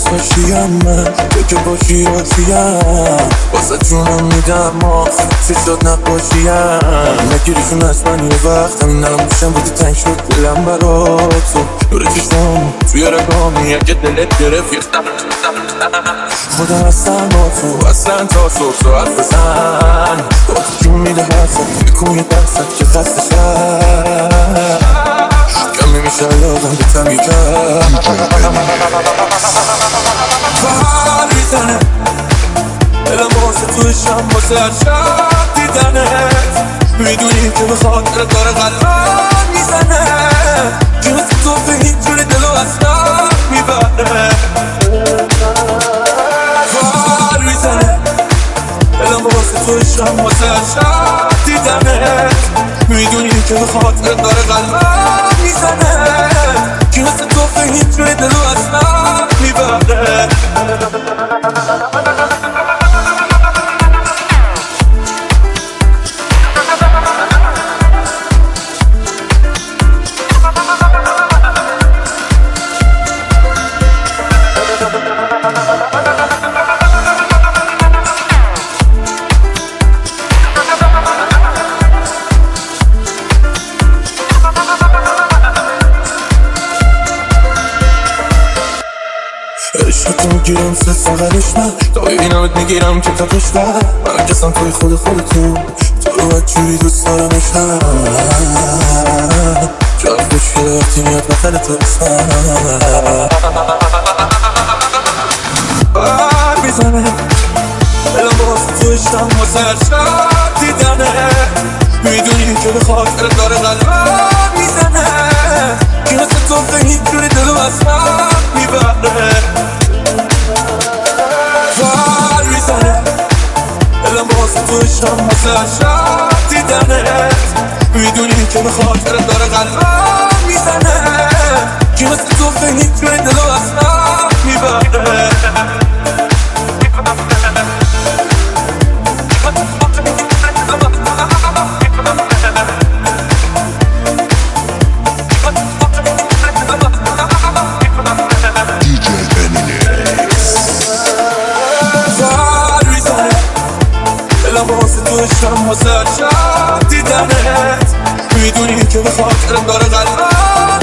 دوست داشتیم من تو که باشی راضیم واسه جونم میدم آخ چه شد نباشیم نگیریشون از من یه وقت همین الان موشم بودی تنگ شد دلم برا تو نور چشمام توی رگامی اگه دلت گرفت یختم خودم هستم با تو اصلا تا صبح ساعت بزن با تو جون میده حرفت بکن یه دستت که خسته شد کمی میشه لازم به تمی کرد فعال میزنه دلم واسه توی شم واسه هر شب دیدنت میدونی که به خاطر داره قلبم میزنه که مثل تو به هیچ جوری دلو اصلا میبره فعال میزنه دلم واسه توی شم واسه هر شب دیدنت میدونی که به خاطر داره قلبم میزنه که مثل تو به هیچ جوری دلو اصلا میبره عشقتو میگیرم سه فقرش من تا ببینمت میگیرم که تپش بر من کسم توی خودتون تو رو جوری دوست دارمشم جا خوشگله وقتی میاد بخل تو بسن بر میزنه دلم واسه تو عشقم واسه هر شب دیدنه میدونی که به خاطر داره قلبم میزنه که مثل تو به هیچ جوری دلو اصلا میبره فعال میزنه دلم واسه تو عشقم واسه هر شب دیدنت میدونی که به خاطر داره قلبم میزنه که مثل تو به هیچ جوری دلو اصلا میبره واسه هر شب دیدنت میدونی که به خاطرم داره قلبم